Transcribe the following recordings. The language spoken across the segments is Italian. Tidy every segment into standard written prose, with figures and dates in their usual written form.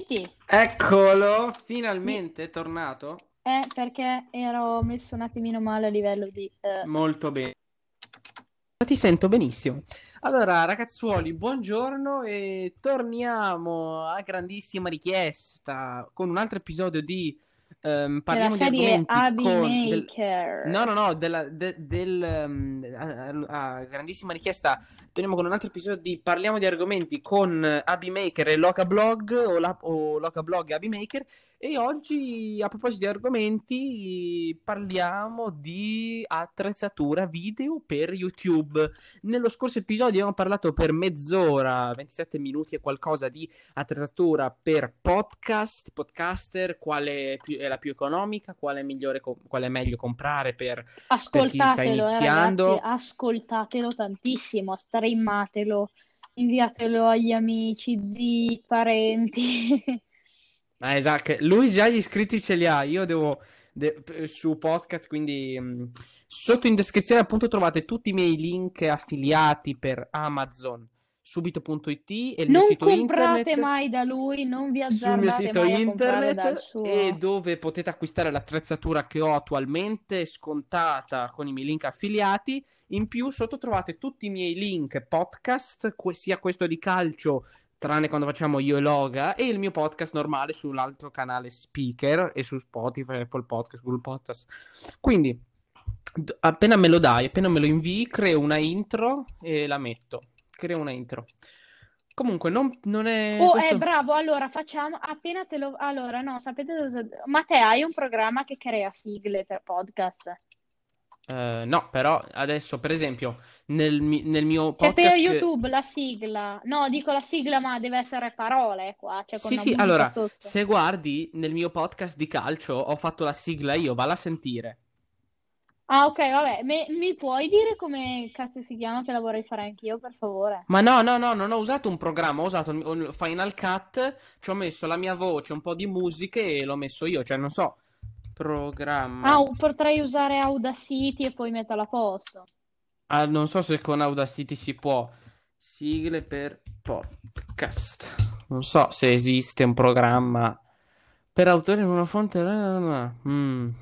senti? Eccolo, Mi- finalmente è tornato. perché ero messo un attimino male a livello di... Molto bene. Ti sento benissimo. Allora, ragazzuoli, buongiorno e torniamo a grandissima richiesta con un altro episodio di della parliamo di serie argomenti Abby con no, no, Maker. no, a grandissima richiesta torniamo con un altro episodio di parliamo di argomenti con Abby Maker e Loca Blog o Loca Blog e Abby Maker. E oggi, a proposito di argomenti, parliamo di attrezzatura video per YouTube. Nello scorso episodio abbiamo parlato per mezz'ora, 27 minuti e qualcosa di attrezzatura per podcaster, è la più economica, quale è migliore, quale è meglio comprare per chi sta Ascoltatelo, ragazzi, iniziando. ascoltatelo tantissimo, streamatelo, inviatelo agli amici, zii, parenti. Esatto, lui già gli iscritti ce li ha, io devo su podcast, quindi sotto in descrizione appunto trovate tutti i miei link affiliati per Amazon, subito.it e il mio Non sito comprate internet. mai da lui, non vi Sul mio azzardate sito mai a comprare dal internet e suo... dove potete acquistare l'attrezzatura che ho attualmente scontata con i miei link affiliati. In più sotto trovate tutti i miei link podcast, sia questo di calcio, tranne quando facciamo io e Loga, e il mio podcast normale sull'altro canale Speaker e su Spotify, Apple Podcast, Google Podcast. Quindi appena me lo dai, appena me lo invii, creo una intro e la metto. Creo una intro. Comunque, non è Oh, questo. bravo, allora facciamo, appena te lo... Allora, no, sapete cosa... Ma te hai un programma che crea sigle per podcast? No, però adesso, per esempio, nel mio Cioè per podcast YouTube la sigla, no, dico la sigla, ma deve essere parole qua, cioè con sì, una sì, musica allora, sotto. se guardi nel mio podcast di calcio, ho fatto la sigla io, valla a sentire. Ah, ok, vabbè, mi puoi dire come cazzo si chiama che la vorrei fare anch'io, per favore? Ma no, no, no, non ho usato un programma, ho usato il Final Cut, ci ho messo la mia voce, un po' di musiche e l'ho messo io, cioè non so, programma. Ah, potrei usare Audacity e poi metterla a posto. Ah, non so se con Audacity si può. Sigle per podcast. Non so se esiste un programma per autori in una fonte. Mm.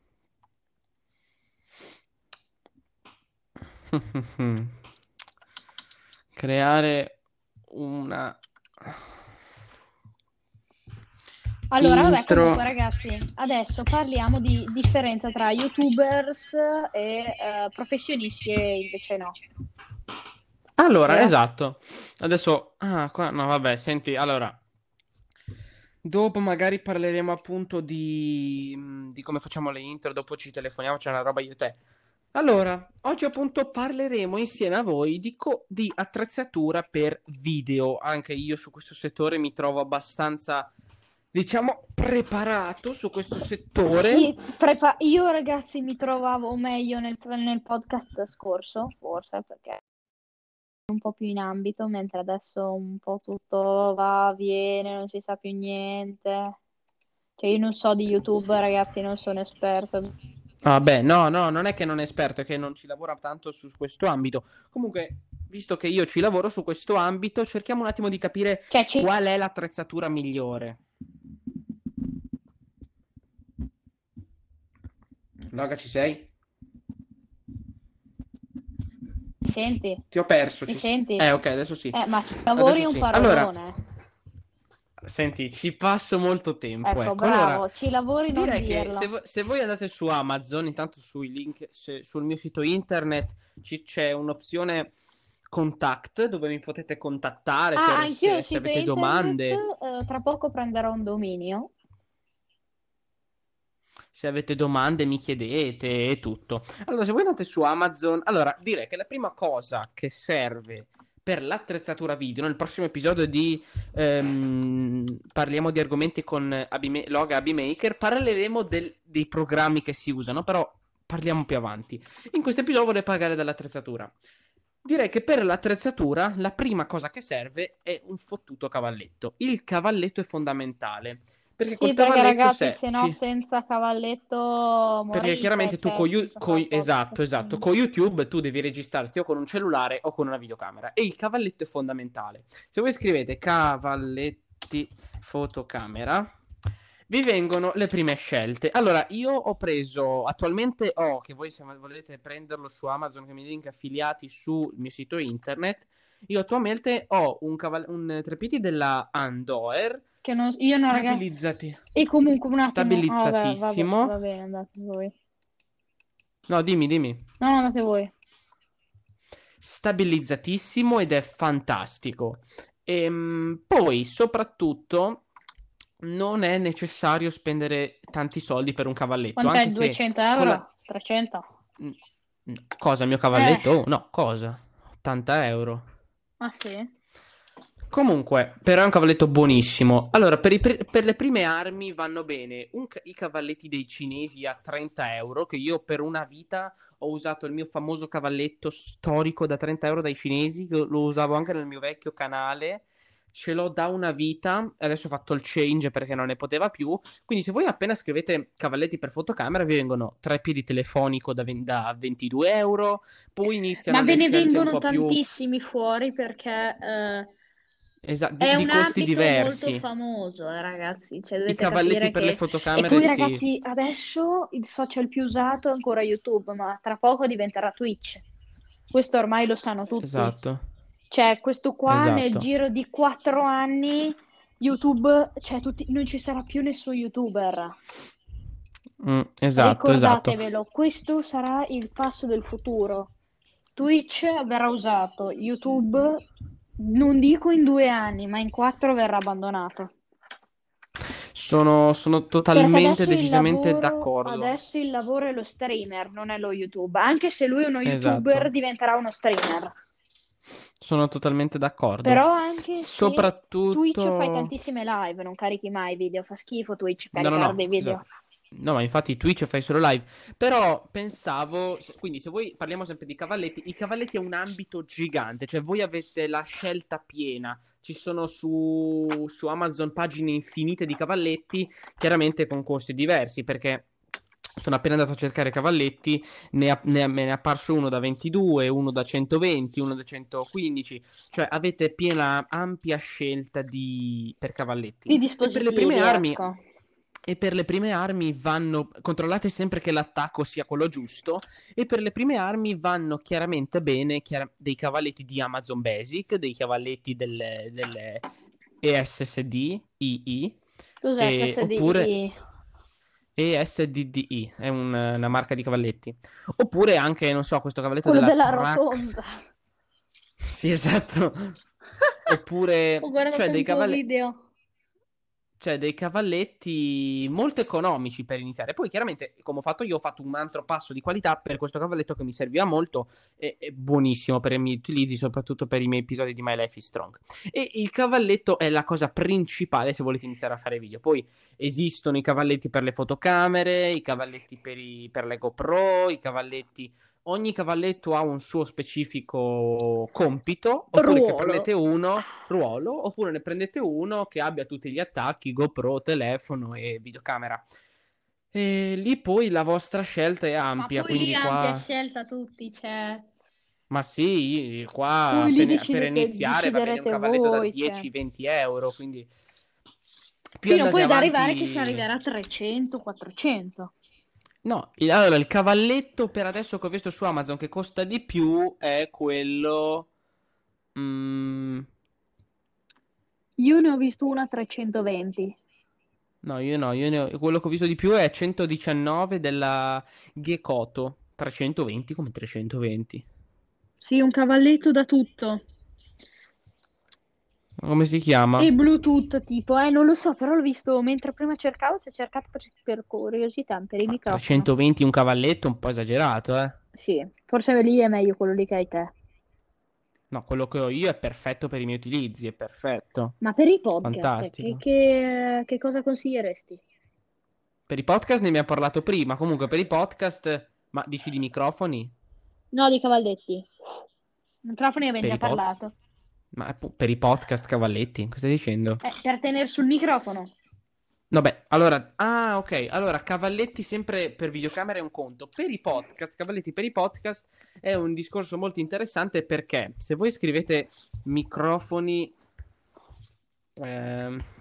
Creare una Allora, vabbè, intro. comunque, ragazzi, adesso parliamo di differenza tra YouTubers e professionisti e invece no, Allora, vero? esatto. Adesso, qua, no, vabbè, senti, allora, dopo magari parleremo appunto di come facciamo le intro, dopo ci telefoniamo, c'è una roba io e te. Allora, oggi appunto parleremo insieme a voi di attrezzatura per video. Anche io su questo settore mi trovo abbastanza, diciamo, preparato su questo settore. Sì, io ragazzi mi trovavo meglio nel podcast scorso, forse perché un po' più in ambito, mentre adesso un po' tutto va, viene, non si sa più niente. Cioè io non so di YouTube, ragazzi, non sono esperta. Ah, beh, no, no, non è che non è esperto, è che non ci lavora tanto su questo ambito. Comunque, visto che io ci lavoro su questo ambito, cerchiamo un attimo di capire Cioè qual è l'attrezzatura migliore. Loga, ci sei? senti? Ti ho perso. Mi senti? Ok, adesso sì. Ma ci lavori Adesso un sì. Allora, parolone. senti, ci passo molto tempo, Ecco, ecco. Allora, bravo, ci lavori non direi che dirlo. se voi andate su Amazon, intanto sui link, sul mio sito internet c'è un'opzione contact dove mi potete contattare Ah, per anch'io ho il se sito avete internet, domande. tra poco prenderò un dominio. Se avete domande mi chiedete e tutto. Allora, se voi andate su Amazon, allora direi che la prima cosa che serve per l'attrezzatura video, nel prossimo episodio di parliamo di argomenti con Loga Abby Maker, parleremo dei programmi che si usano, però parliamo più avanti. In questo episodio vorrei parlare dell'attrezzatura. Direi che per l'attrezzatura la prima cosa che serve è un fottuto cavalletto. Il cavalletto è fondamentale. Perché col Sì, perché cavalletto ragazzi, se se no ci senza cavalletto perché morite, chiaramente tu cioè senza fare esatto, podcast. esatto, con YouTube tu devi registrarti o con un cellulare o con una videocamera e il cavalletto è fondamentale. Se voi scrivete cavalletto fotocamera, vi vengono le prime scelte. Allora, io ho preso, attualmente che voi se volete prenderlo su Amazon, che mi link affiliati sul mio sito internet, io attualmente ho un treppiedi della Andoer, Che io non, ragazzi. E comunque un attimo. stabilizzatissimo. Va bene, andate voi. No, dimmi. No, andate voi. Stabilizzatissimo ed è fantastico. Poi, soprattutto, non è necessario spendere tanti soldi per un cavalletto. Quant'è? Anche se 200 euro? 300? Cosa, il mio cavalletto? Oh, no, cosa? 80 euro. Ah sì? Comunque, però è un cavalletto buonissimo. Allora, per le prime armi vanno bene i cavalletti dei cinesi a 30 euro, che io per una vita ho usato il mio famoso cavalletto storico da 30 euro dai cinesi, che lo usavo anche nel mio vecchio canale. Ce l'ho da una vita, adesso ho fatto il change perché non ne poteva più. Quindi se voi appena scrivete cavalletti per fotocamera vi vengono treppiedi telefonico da 22 euro, poi iniziano Ma ve le ne scelte un vengono po' più... tantissimi fuori perché di, è di un costi ambito molto diversi. famoso, ragazzi. Cioè, I dovete cavalletti capire per le che... E fotocamere, poi, sì. ragazzi, adesso il social più usato è ancora YouTube, ma tra poco diventerà Twitch. Questo ormai lo sanno tutti. Esatto, Cioè, questo qua nel esatto. giro di 4 anni YouTube, cioè non ci sarà più nessun YouTuber. Esatto. Ricordatevelo, questo sarà il passo del futuro. Twitch verrà usato, YouTube non dico in 2 anni, ma in 4 verrà abbandonato. Sono Perché totalmente, decisamente d'accordo. adesso il lavoro è lo streamer, non è lo YouTube. Anche se lui è uno YouTuber, Esatto. diventerà uno streamer. Sono totalmente d'accordo. Però anche se Twitch fai Soprattutto... tantissime live, non carichi mai video, fa schifo Twitch caricare No, dei video. esatto. No, ma infatti Twitch fai solo live. Però pensavo, quindi se voi parliamo sempre di cavalletti, i cavalletti è un ambito gigante, cioè voi avete la scelta piena. Ci sono su Amazon pagine infinite di cavalletti, chiaramente con costi diversi, perché sono appena andato a cercare cavalletti, me ne è apparso uno da 22, uno da 120, uno da 115, cioè avete piena, ampia scelta per cavalletti. Di E per le prime dispositivi, armi, ecco. vanno, controllate sempre che l'attacco sia quello giusto, e per le prime armi vanno chiaramente bene dei cavalletti di Amazon Basic, dei cavalletti delle ESSD, II, Cos'è oppure... SSDI? ESDDI, è una marca di cavalletti. Oppure anche, non so, questo cavalletto Quello della della Track. rotonda. Sì, esatto. Ho Oppure, guardato un tuo video. cioè dei cavalletti molto economici per iniziare. Poi chiaramente, come ho fatto io, ho fatto un altro passo di qualità per questo cavalletto che mi serviva molto, è buonissimo per i miei utilizzi, soprattutto per i miei episodi di My Life is Strong. E il cavalletto è la cosa principale se volete iniziare a fare video. Poi esistono i cavalletti per le fotocamere, i cavalletti per le GoPro, i cavalletti... Ogni cavalletto ha un suo specifico compito, oppure che prendete ruolo, oppure ne prendete uno che abbia tutti gli attacchi, GoPro, telefono e videocamera. E lì poi la vostra scelta è Ma ampia, poi lì quindi ampia qua... scelta tutti, cioè... Ma sì, qua Poi lì per iniziare va bene un deciderete cavalletto da voi, cioè... 10-20 euro, quindi più Fino poi andate ad arrivare che si avanti... arriverà a 300, 400. No, allora il cavalletto per adesso che ho visto su Amazon che costa di più è quello... mm, Io ne ho visto una a 320. no, quello che ho visto di più è 119 della Gekoto. 320 come 320. Sì, un cavalletto da tutto. Come si chiama? E Bluetooth tipo, non lo so, però l'ho visto mentre prima cercavo, si è cercato per curiosità, per il Ma microfono. 320 un cavalletto, un po' esagerato, eh. Sì, forse lì è meglio quello lì che hai te. No, quello che ho io è perfetto per i miei utilizzi, è perfetto. Ma per i podcast, Fantastico. che cosa consiglieresti? Per i podcast ne abbiamo parlato prima, comunque per i podcast, ma dici di microfoni? No, di cavalletti. Microfoni abbiamo Per già i pod... parlato. per i podcast cavalletti, cosa stai dicendo? Per tenere sul microfono. Vabbè, allora, ok, allora cavalletti sempre per videocamera è un conto. Per i podcast, cavalletti per i podcast è un discorso molto interessante perché se voi scrivete microfoni,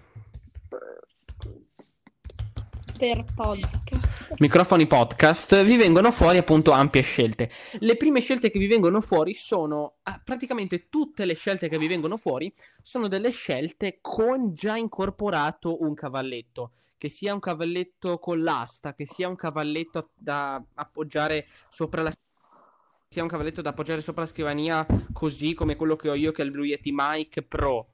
per podcast. Microfoni podcast, vi vengono fuori appunto ampie scelte. Le prime scelte che vi vengono fuori sono praticamente tutte le scelte che vi vengono fuori sono delle scelte con già incorporato un cavalletto, che sia un cavalletto con l'asta, che sia un cavalletto da appoggiare sopra la scrivania, così come quello che ho io, che è il Blue Yeti Mic Pro.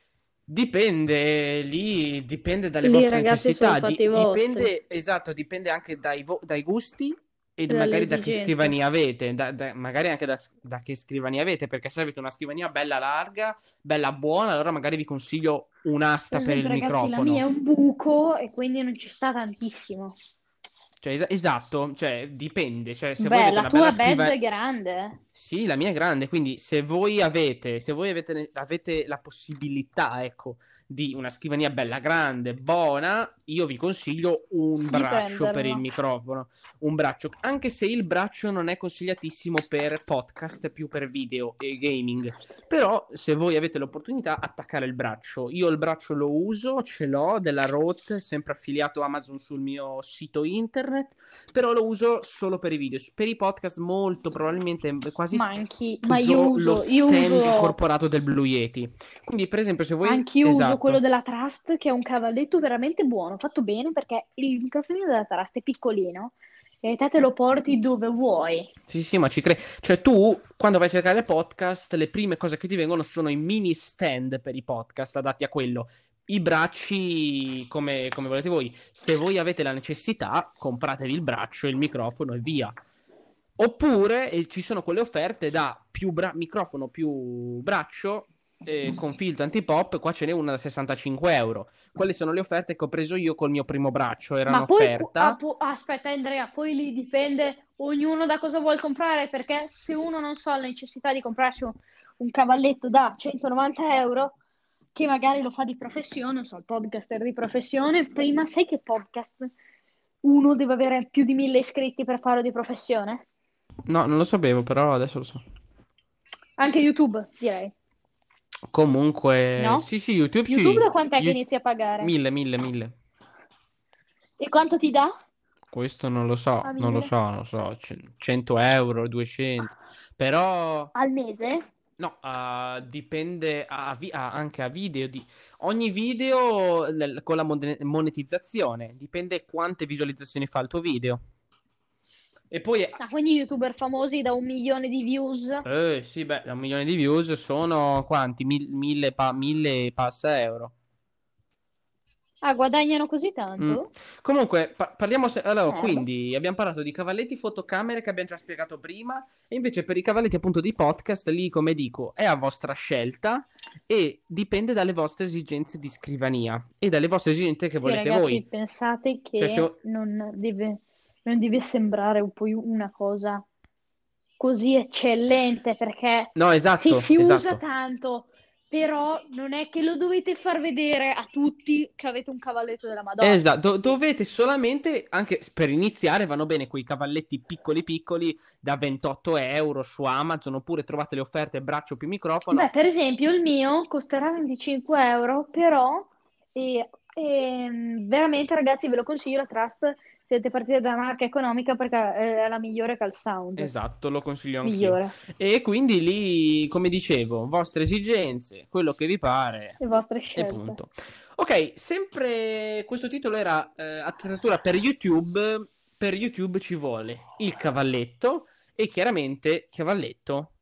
Dipende dalle Lì, vostre ragazzi, sono necessità, fatti vostri. dipende anche dai gusti e Dalle magari da che esigenze. scrivania avete, magari anche da che scrivania avete, perché se avete una scrivania bella larga, bella buona, allora magari vi consiglio un'asta Per per il esempio, ragazzi, la microfono. mia è un buco e quindi non ci sta tantissimo. Cioè, esatto, cioè dipende, cioè se voi Beh, avete la una bella tua Bezzo scrivania... è grande. Sì, la mia è grande, quindi se voi avete la possibilità, ecco, di una scrivania bella grande, buona, io vi consiglio un Di braccio per il prenderla. microfono, un braccio, anche se il braccio non è consigliatissimo per podcast, più per video e gaming, però se voi avete l'opportunità, attaccare il braccio. Io il braccio lo uso, ce l'ho, della Rode, sempre affiliato a Amazon sul mio sito internet, però lo uso solo per i video. Per i podcast molto probabilmente quasi Ma io lo uso stand incorporato del Blue Yeti. Quindi per esempio se voi... anch'io uso quello Esatto. della Trust, che è un cavalletto veramente buono, fatto bene, perché il microfonino della Trust è piccolino e te lo porti dove vuoi. Sì, ma ci credi. Cioè tu, quando vai a cercare podcast, le prime cose che ti vengono sono i mini stand per i podcast adatti a quello. I bracci, come volete voi. Se voi avete la necessità, compratevi il braccio, il microfono e via. Oppure ci sono quelle offerte da microfono più braccio con filtro anti-pop. Qua ce n'è una da 65 euro. Quelle sono le offerte che ho preso io col mio primo braccio. Era Ma poi, un'offerta. aspetta Andrea, poi lì dipende ognuno da cosa vuole comprare, perché se uno non so ha la necessità di comprarsi un cavalletto da 190 euro, che magari lo fa di professione, non so, il podcaster di professione, prima sai che podcast uno deve avere più di 1000 iscritti per farlo di professione? No, non lo sapevo, però adesso lo so. Anche YouTube, direi, Comunque, no? sì, YouTube YouTube sì. da quant'è che inizi a pagare? 1000. E quanto ti dà Questo non lo a so, 1000? 100 euro, 200. Però, Al mese? no, dipende anche a video. Ogni video con la monetizzazione, dipende quante visualizzazioni fa il tuo video. E poi, Ah, quindi YouTuber famosi da 1 milione di views? sì, beh, da 1 milione di views sono quanti? 1000 passa euro. Ah, guadagnano così Mm. tanto? Comunque, parliamo allora, Beh. quindi abbiamo parlato di cavalletti fotocamere che abbiamo già spiegato prima, e invece per i cavalletti appunto di podcast, lì come dico, è a vostra scelta e dipende dalle vostre esigenze di scrivania e dalle vostre esigenze che Sì, volete ragazzi, voi. pensate Cioè, che non deve sembrare poi una cosa così eccellente, perché No, sì, esatto, si usa esatto. tanto, però non è che lo dovete far vedere a tutti che avete un cavalletto della Madonna. Esatto, dovete solamente, anche per iniziare, vanno bene quei cavalletti piccoli da 28 euro su Amazon, oppure trovate le offerte braccio più Beh, microfono. per esempio, il mio costerà 25 euro, però veramente, ragazzi, ve lo consiglio, la Trust, siete partiti da una marca economica perché è la migliore che ha il sound. Esatto, lo consiglio anch'io. Migliore. E quindi lì, come dicevo, vostre esigenze, quello che vi pare, Le vostre e scelte. punto. Ok, sempre questo titolo era attrezzatura per YouTube. Per YouTube ci vuole il cavalletto e chiaramente cavalletto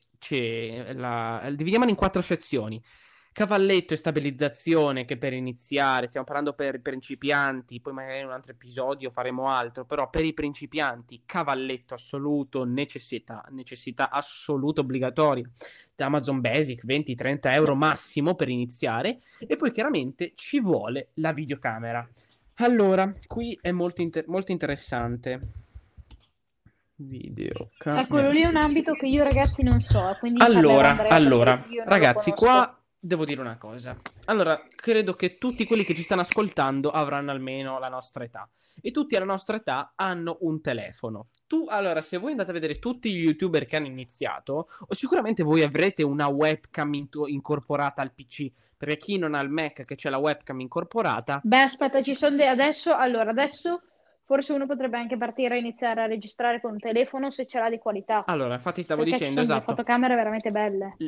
dividiamolo in 4 sezioni. Cavalletto e stabilizzazione, che per iniziare, stiamo parlando per principianti, poi magari in un altro episodio faremo altro, però per i principianti, cavalletto assoluto, necessità assoluta, obbligatoria, da Amazon Basic, 20-30 euro massimo per iniziare, e poi chiaramente ci vuole la videocamera. Allora, qui è molto interessante. Videocamera. Quello lì è un ambito che io, ragazzi, non so, quindi parlerà Andrea perché io non lo Ragazzi, conosco. qua devo dire una cosa. Allora, credo che tutti quelli che ci stanno ascoltando avranno almeno la nostra età. E tutti alla nostra età hanno un telefono. Allora, se voi andate a vedere tutti gli YouTuber che hanno iniziato, o sicuramente voi avrete una webcam incorporata al PC. Perché chi non ha il Mac che c'è la webcam incorporata. Beh, aspetta, ci sono adesso, allora, adesso forse uno potrebbe anche partire e iniziare a registrare con un telefono se ce l'ha di qualità, Allora, infatti stavo perché ci dicendo, sono delle esatto. fotocamere veramente belle.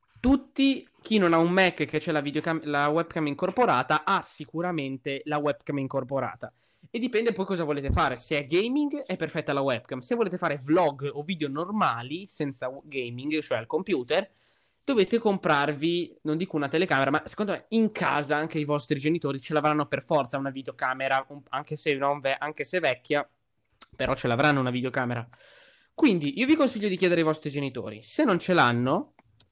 Tutti, chi non ha un Mac che c'è la webcam incorporata, ha sicuramente la webcam incorporata. E dipende poi cosa volete fare. Se è gaming, è perfetta la webcam. Se volete fare vlog o video normali, senza gaming, cioè al computer, dovete comprarvi, non dico una telecamera, ma secondo me in casa anche i vostri genitori ce l'avranno per forza una videocamera, anche se, anche se vecchia, però ce l'avranno una videocamera. Quindi io vi consiglio di chiedere ai vostri genitori. Se non ce l'hanno,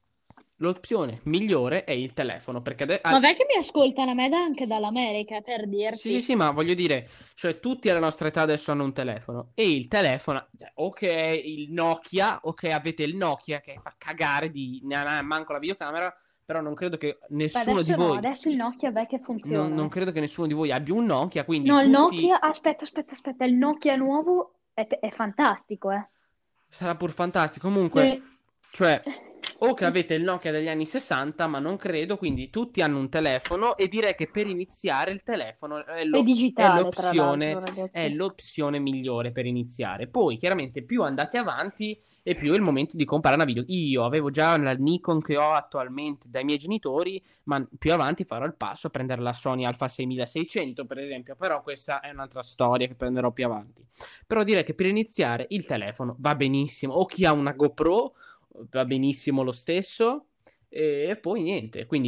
l'opzione migliore è il telefono, perché Ma vai che mi ascoltano a me anche dall'America, per sì, sì, dirti. sì, ma voglio dire, cioè tutti alla nostra età adesso hanno un telefono e il telefono, ok, il Nokia, ok, avete il Nokia che fa cagare di manco la videocamera, però non credo che Beh, nessuno di adesso no, voi, adesso il Nokia è che non funziona. credo che nessuno di voi abbia un Nokia, quindi No, il tutti Nokia, aspetta, il Nokia nuovo è fantastico, eh. sarà pur fantastico. Comunque, Eh, cioè, o che avete il Nokia degli anni 60, ma non credo, quindi tutti hanno un telefono e direi che per iniziare il telefono È è digitale, tra l'altro, l'opzione, è ragazzi. l'opzione migliore per iniziare. Poi, chiaramente, più andate avanti e più è il momento di comprare una video. Io avevo già la Nikon che ho attualmente dai miei genitori, ma più avanti farò il passo a prendere la Sony Alpha 6600, per esempio, però questa è un'altra storia che prenderò più avanti. Però direi che per iniziare il telefono va benissimo. O chi ha una GoPro va benissimo lo stesso. E poi niente. Quindi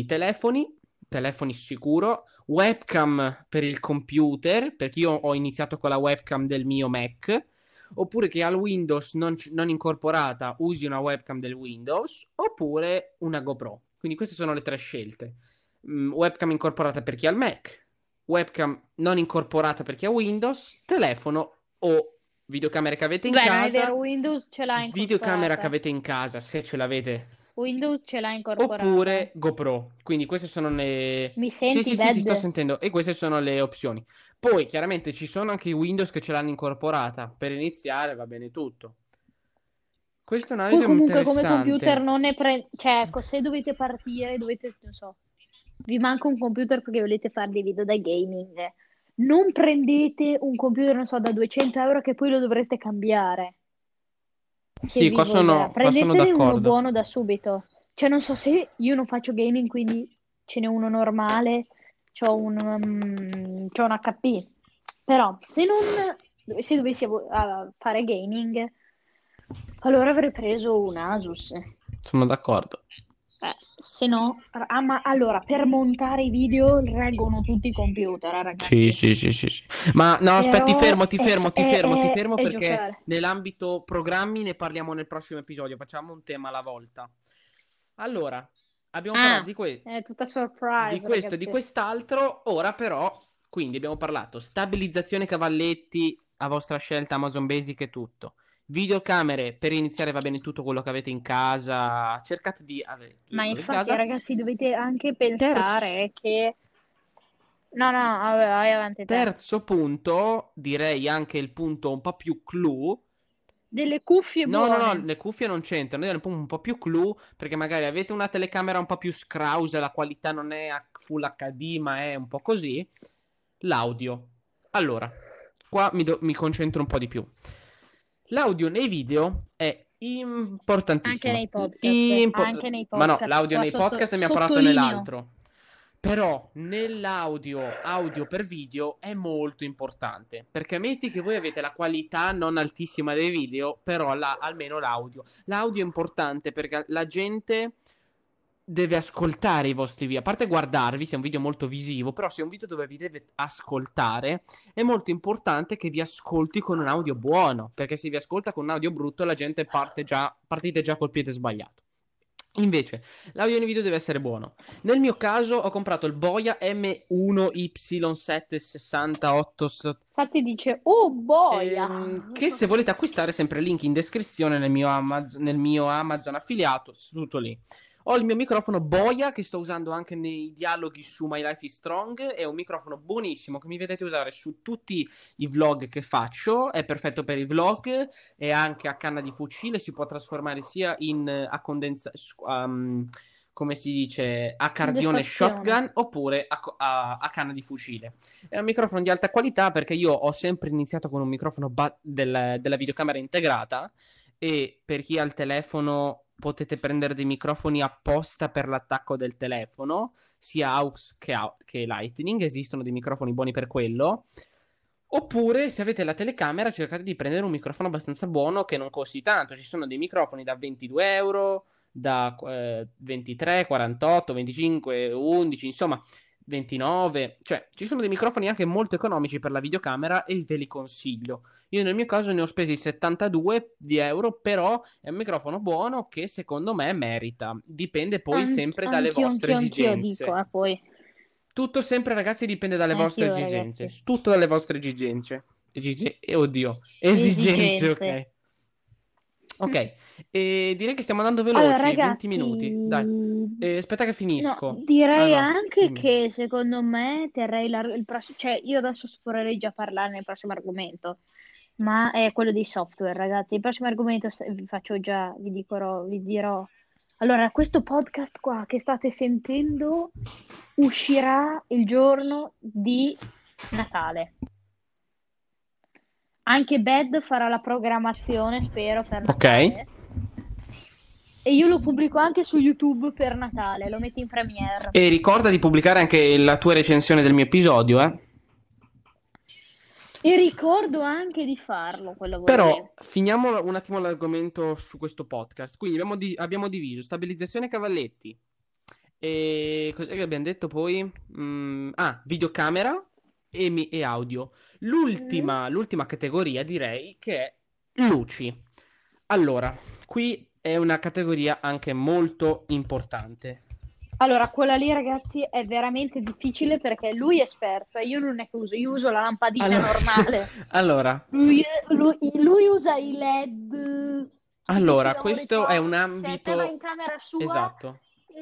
telefoni sicuro. Webcam per il computer, perché io ho iniziato con la webcam del mio Mac. Oppure che al Windows non incorporata usi una webcam del Windows. Oppure una GoPro. Quindi queste sono le tre scelte. Webcam incorporata per chi ha il Mac. Webcam non incorporata per chi ha Windows. Telefono o videocamere che avete in Beh, non è vero, casa, Windows ce l'ha videocamera che incorporata. avete in casa, se ce l'avete, Windows ce l'ha incorporata. oppure GoPro. Quindi queste sono le... Mi Sì, senti, sì, sì, ti sto Dead? sentendo. E queste sono le opzioni. Poi, chiaramente, ci sono anche i Windows che ce l'hanno incorporata. Per iniziare va bene tutto. Questo è un Poi audio comunque come computer interessante. non ne prende... Cioè, ecco, se dovete partire, dovete, non so, vi manca un computer perché volete fare dei video da gaming. Non prendete un computer, non so, da 200 euro che poi lo dovrete cambiare. Se Sì, vi volverà. qua sono Prendetene uno d'accordo. buono da subito. Cioè, non so se io non faccio gaming, quindi ce n'è uno normale, c'ho un HP. Però, se dovessi fare gaming, allora avrei preso un Asus. Sono d'accordo. Se no, ma allora, per montare i video reggono tutti i computer, Sì, ragazzi. sì, sì, sì, sì. Ma no, aspetta, Però ti fermo è perché giocare. nell'ambito programmi ne parliamo nel prossimo episodio. Facciamo un tema alla volta. Allora, abbiamo parlato Ah, è tutta di surprise, questo e di ragazzi. quest'altro. Ora però, quindi abbiamo parlato stabilizzazione cavalletti a vostra scelta, Amazon Basic e tutto. Videocamere per iniziare va bene tutto quello che avete in casa. Cercate di avere tutto Ma quello in infatti, casa. ragazzi, dovete anche Terzo, pensare che... No, no, vabbè, vai avanti te. terzo punto, direi anche il punto un po' più clou. Delle cuffie No, no, no, buone. le cuffie non c'entrano, è un po' più clou perché magari avete una telecamera un po' più scrausa, la qualità non è a full HD, ma è un po' così. L'audio. Allora, qua mi concentro un po' di più. L'audio nei video è Anche importantissimo. nei podcast. Anche nei Ma no, podcast. l'audio Qua nei podcast ne abbiamo parlato sottolineo. nell'altro. Però nell'audio, audio per video è molto importante. Perché metti che voi avete la qualità non altissima dei video, però almeno l'audio. L'audio è importante perché la gente deve ascoltare i vostri video. A parte guardarvi, se è un video molto visivo, però se è un video dove vi deve ascoltare, è molto importante che vi ascolti con un audio buono. Perché se vi ascolta con un audio brutto, la gente partite già col piede sbagliato. Invece, l'audio nei video deve essere buono. Nel mio caso ho comprato il Boya M1Y768 Infatti dice, oh boia. che se volete acquistare sempre link in descrizione nel mio Amazon affiliato, tutto lì. Ho il mio microfono boia che sto usando anche nei dialoghi su My Life is Strong. È un microfono buonissimo che mi vedete usare su tutti i vlog che faccio. È perfetto per i vlog, è anche a canna di fucile, si può trasformare sia in come si dice, a cardione Soddisfazione. shotgun oppure a canna di fucile. È un microfono di alta qualità perché io ho sempre iniziato con un microfono della videocamera integrata, e per chi ha il telefono potete prendere dei microfoni apposta per l'attacco del telefono, sia AUX che Lightning, esistono dei microfoni buoni per quello. Oppure, se avete la telecamera, cercate di prendere un microfono abbastanza buono che non costi tanto. Ci sono dei microfoni da 22 euro, da 23, 48, 25, 11, insomma, 29. Cioè, ci sono dei microfoni anche molto economici per la videocamera e ve li consiglio. Io nel mio caso ne ho spesi 72 di euro, però è un microfono buono che secondo me merita. Dipende poi sempre dalle vostre Anch'io dico, esigenze. poi. Tutto sempre, ragazzi, dipende dalle vostre Anch'io, esigenze. ragazzi. Tutto dalle vostre esigenze. Oddio. Esigenze, Esigenze. ok. Ok. E direi che stiamo andando Allora, veloci, 20 ragazzi, minuti. Dai. Aspetta che no, finisco. Ah direi no, anche dimmi. che secondo me terrei il prossimo, cioè io adesso vorrei già parlare nel prossimo argomento, ma è quello dei software, ragazzi. Il prossimo argomento vi faccio già, vi dirò. Allora, questo podcast qua che state sentendo uscirà il giorno di Natale. Anche Bed farà la programmazione, spero, per Ok. Natale. E io lo pubblico anche su YouTube per Natale, lo metto in Premiere. E ricorda di pubblicare anche la tua recensione del mio episodio, eh. E ricordo anche di farlo quel lavoro lì. Però finiamo un attimo l'argomento su questo podcast. Quindi abbiamo diviso stabilizzazione cavalletti. E cos'è che abbiamo detto poi? Videocamera e audio. L'ultima categoria direi che è luci. Allora, qui è una categoria anche molto importante. Allora, quella lì, ragazzi, è veramente difficile perché lui è esperto e io non è che uso, io uso la lampadina normale. Allora, Lui usa i LED, tutti questi lavori questo è qua. un Cioè, te vai in ambito camera sua esatto.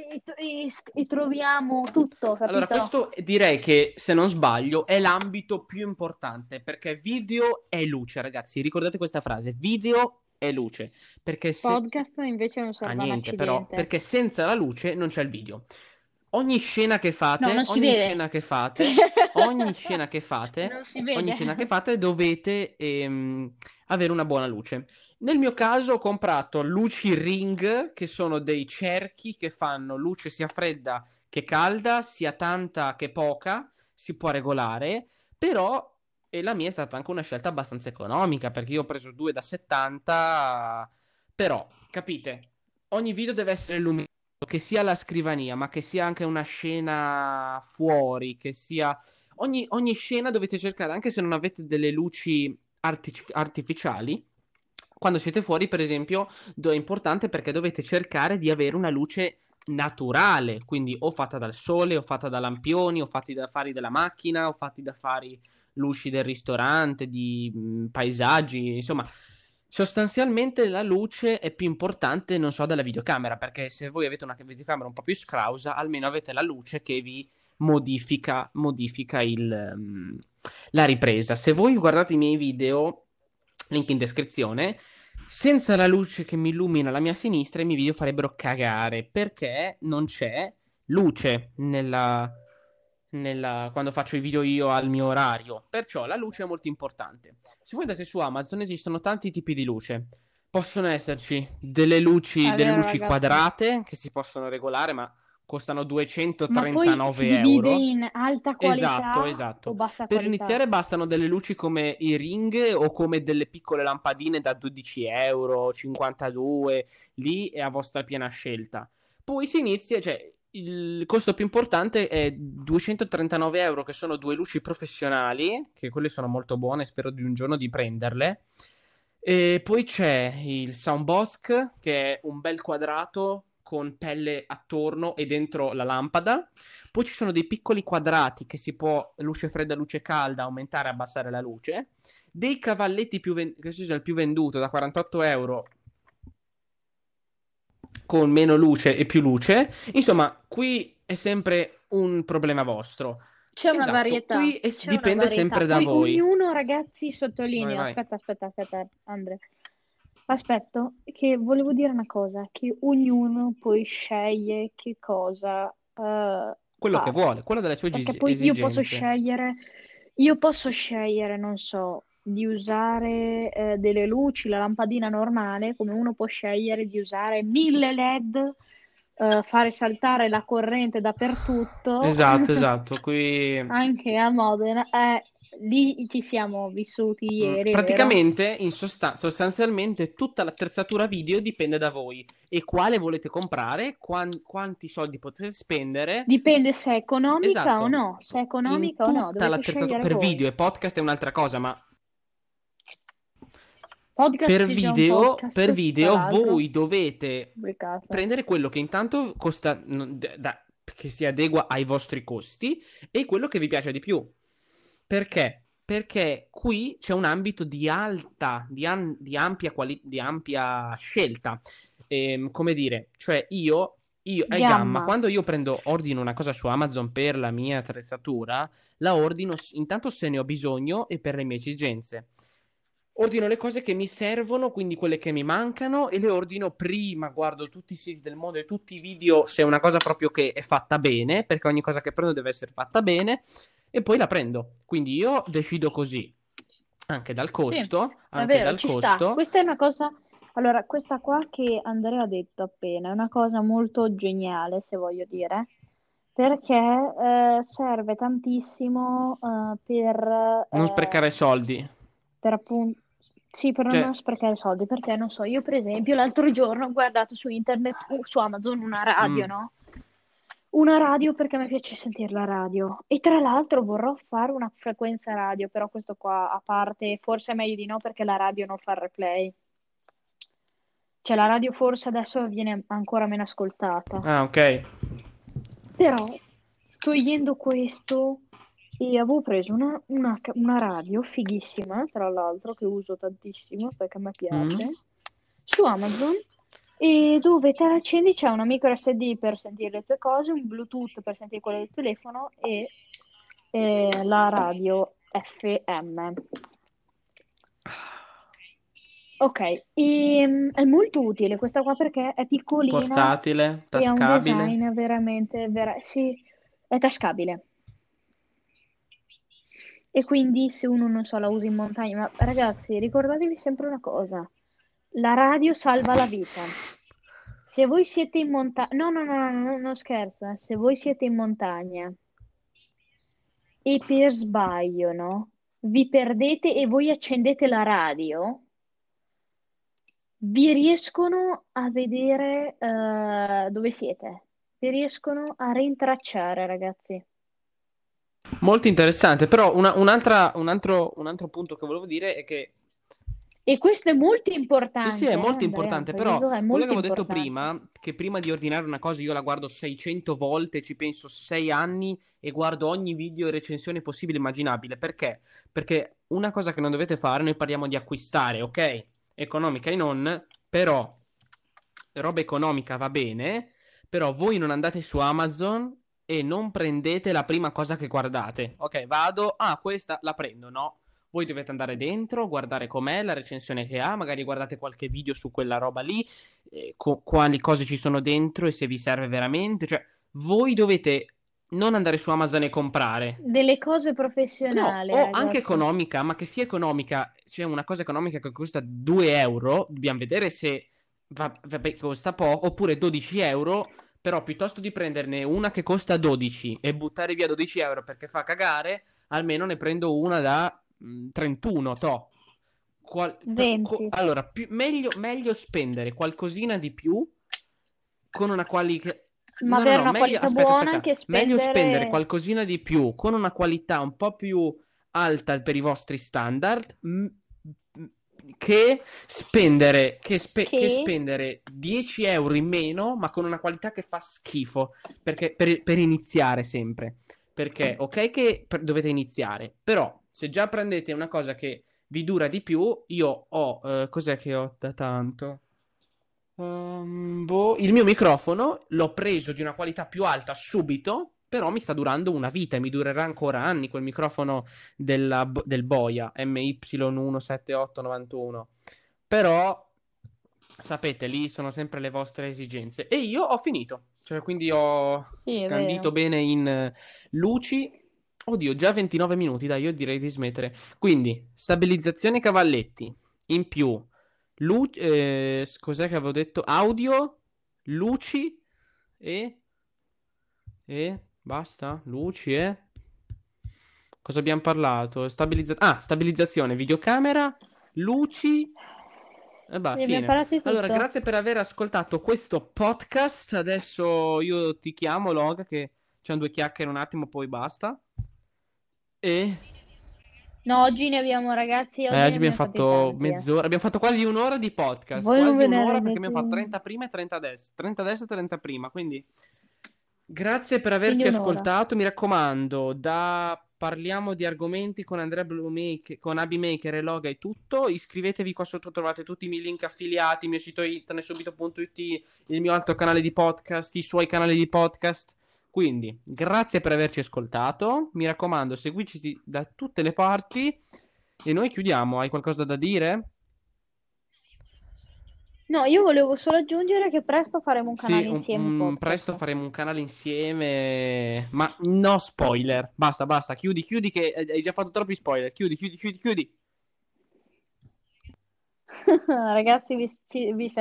e troviamo tutto, Allora, capito? questo direi che, se non sbaglio, è l'ambito più importante, perché video è luce, ragazzi. Ricordate questa frase, video è luce, perché se... Podcast invece non Ah, serve un niente, però, accidente. perché senza la luce non c'è il video. Ogni scena che No, fate, non si vede. ogni scena che fate, Non si ogni vede. scena che fate dovete avere una buona luce. Nel mio caso ho comprato luci Ring, che sono dei cerchi che fanno luce sia fredda che calda, sia tanta che poca, si può regolare, però e la mia è stata anche una scelta abbastanza economica, perché io ho preso due da 70, però, capite, ogni video deve essere illuminato, che sia la scrivania, ma che sia anche una scena fuori, che sia... Ogni scena dovete cercare, anche se non avete delle luci artificiali, quando siete fuori, per esempio, è importante perché dovete cercare di avere una luce naturale, quindi o fatta dal sole, o fatta da lampioni, o fatti da fari della macchina, o fatti da fari luci del ristorante, di paesaggi, insomma, sostanzialmente la luce è più importante, non so, della videocamera, perché se voi avete una videocamera un po' più scrausa, almeno avete la luce che vi modifica la ripresa. Se voi guardate i miei video, link in descrizione, senza la luce che mi illumina la mia sinistra, i miei video farebbero cagare, perché non c'è luce quando faccio i video io al mio orario. Perciò la luce è molto importante. Se voi andate su Amazon esistono tanti tipi di luce. Possono esserci È delle vero, luci ragazzi. quadrate che si possono regolare, ma costano Ma poi si 239 divide euro. in alta Esatto, qualità o esatto. bassa Per qualità. iniziare bastano delle luci come i ring o come delle piccole lampadine da 12 euro, 52, lì è a vostra piena scelta. Poi si inizia, cioè il costo più importante è 239 euro, che sono due luci professionali, che quelle sono molto buone, spero di un giorno di prenderle. E poi c'è il soundbox, che è un bel quadrato con pelle attorno e dentro la lampada. Poi ci sono dei piccoli quadrati che si può, luce fredda, luce calda, aumentare e abbassare la luce. Dei cavalletti che sono il più venduto da 48 euro, con meno luce e più luce. Insomma, qui è sempre un problema vostro. C'è una Esatto, varietà, qui c'è una dipende varietà. sempre da Poi voi. ognuno, ragazzi, Vai, sottolinea. vai. Aspetta, Andre. Aspetta, che volevo dire una cosa, che ognuno poi sceglie che cosa Quello che fare. vuole, quello delle sue Perché poi esigenze. io posso scegliere, non so, di usare delle luci, la lampadina normale, come uno può scegliere di usare 1000 LED, fare saltare la corrente dappertutto, Esatto, esatto. Qui anche a Modena. Lì ci siamo vissuti ieri, vero? praticamente, sostanzialmente, tutta l'attrezzatura video dipende da voi e quale volete comprare, quanti soldi potete spendere. Dipende se è economica o Esatto, no. Se è in economica o no, tutta dovete l'attrezzatura scegliere per voi. video e podcast è un'altra cosa, ma Podcast c'è già un per podcast, tra video l'altro, voi dovete pubblicato. prendere quello che intanto costa, che si adegua ai vostri costi e quello che vi piace di più. Perché? Perché qui c'è un ambito di alta, di ampia, di ampia scelta. Come dire, cioè io è gamma, Gamma. quando io ordino una cosa su Amazon per la mia attrezzatura, la ordino intanto se ne ho bisogno e per le mie esigenze. Ordino le cose che mi servono, quindi quelle che mi mancano, e le ordino prima, guardo tutti i siti del mondo e tutti i video se è una cosa proprio che è fatta bene, perché ogni cosa che prendo deve essere fatta bene, e poi la prendo. Quindi io decido così, anche dal Sì, costo, è anche vero, dal ci sta. costo. Questa è una cosa. Allora, questa qua che Andrea ha detto appena è una cosa molto geniale, se voglio dire, perché serve tantissimo Non sprecare soldi. per appunto. Sì, per non Cioè, sprecare soldi, perché non so, io per esempio l'altro giorno ho guardato su internet, su Amazon, una radio, mm, no? Una radio perché mi piace sentire la radio e tra l'altro vorrò fare una frequenza radio, però questo qua a parte, forse è meglio di no perché la radio non fa il replay. Cioè la radio forse adesso viene ancora meno ascoltata. ah, ok. Però togliendo questo e avevo preso una radio fighissima, tra l'altro, che uso tantissimo perché a me Mm. piace, su Amazon, e dove te la accendi c'è una micro SD per sentire le tue cose, un Bluetooth per sentire quelle del telefono e la radio FM. Ok, è molto utile questa qua perché è piccolina Portatile, e ha un tascabile. design veramente, sì, è tascabile. E quindi se uno non so, la usa in montagna, ma ragazzi, ricordatevi sempre una cosa, la radio salva la vita. Se voi siete in montagna, no, non scherzo, se voi siete in montagna e per sbaglio, no? Vi perdete e voi accendete la radio, vi riescono a vedere dove siete, vi riescono a rintracciare, ragazzi. Molto interessante, però un altro punto che volevo dire è che E questo è molto sì, sì, è importante, molto Andrea, importante, però preciso, è quello che molto avevo detto importante. prima, che prima di ordinare una cosa io la guardo 600 volte, ci penso 6 anni e guardo ogni video e recensione possibile e immaginabile. Perché? Perché una cosa che non dovete fare, noi parliamo di acquistare, ok? Economica e non, però roba economica va bene, però voi non andate su Amazon e non prendete la prima cosa che guardate. Ok, vado, ah, questa la prendo, no? Voi dovete andare dentro, guardare com'è, la recensione che ha, magari guardate qualche video su quella roba lì, quali cose ci sono dentro e se vi serve veramente. Cioè, voi dovete non andare su Amazon e comprare. Delle cose No, professionali, o anche ragazzi. economica, ma che sia economica, c'è una cosa economica che costa 2 euro, dobbiamo vedere se vabbè, costa poco, oppure 12 euro, però piuttosto di prenderne una che costa 12 e buttare via 12 euro perché fa cagare, almeno ne prendo una da 31, toh. 20. Allora, meglio spendere qualcosina di più con una qualità. Ma No, no, avere no, una meglio. qualità Aspetta, buona aspetta. che Meglio spendere spendere. qualcosina di più con una qualità un po' più alta per i vostri standard. Che spendere, che Che. spendere 10 euro in meno, ma con una qualità che fa schifo. Perché, per iniziare sempre. Perché, ok, che dovete iniziare, però se già prendete una cosa che vi dura di più, io ho. Cos'è che ho da tanto? Il mio microfono l'ho preso di una qualità più alta subito, però mi sta durando una vita e mi durerà ancora anni quel microfono del Boya MY17891. Però, sapete, lì sono sempre le vostre esigenze. E io ho finito. Cioè, quindi ho Sì, è scandito vero. bene in luci. Oddio, già 29 minuti, dai, io direi di smettere. Quindi, stabilizzazione cavalletti. In più, cos'è che avevo detto? Audio, luci e... basta? Luci e... Cosa abbiamo parlato? Stabilizzazione, videocamera, luci... E bah, Sì, abbiamo fine. parlato di Allora, tutto. grazie per aver ascoltato questo podcast. Adesso io ti chiamo, Log, che c'è due chiacchiere un attimo, poi basta. E No, oggi ne abbiamo, ragazzi, oggi oggi ne abbiamo abbiamo fatti fatto tanti. mezz'ora, abbiamo fatto quasi un'ora di podcast, Voi non quasi ve ne un'ora perché rendete. abbiamo fatto 30 prima e 30 adesso, 30 adesso e 30 prima, quindi grazie per Quindi averci un'ora. ascoltato, mi raccomando, da parliamo di argomenti con Andrea Bluemaker, con Abimaker e Loga e tutto, iscrivetevi qua sotto, trovate tutti i miei link affiliati, il mio sito internet subito.it, il mio altro canale di podcast, i suoi canali di podcast. Quindi, grazie per averci ascoltato. Mi raccomando, seguiteci da tutte le parti. E noi chiudiamo. Hai qualcosa da dire? No, io volevo solo aggiungere che presto faremo un Sì, canale insieme presto podcast. faremo un canale insieme. Ma no spoiler. Basta, basta. Chiudi, chiudi che hai già fatto troppi spoiler. Chiudi, chiudi, chiudi, chiudi. Ragazzi, vi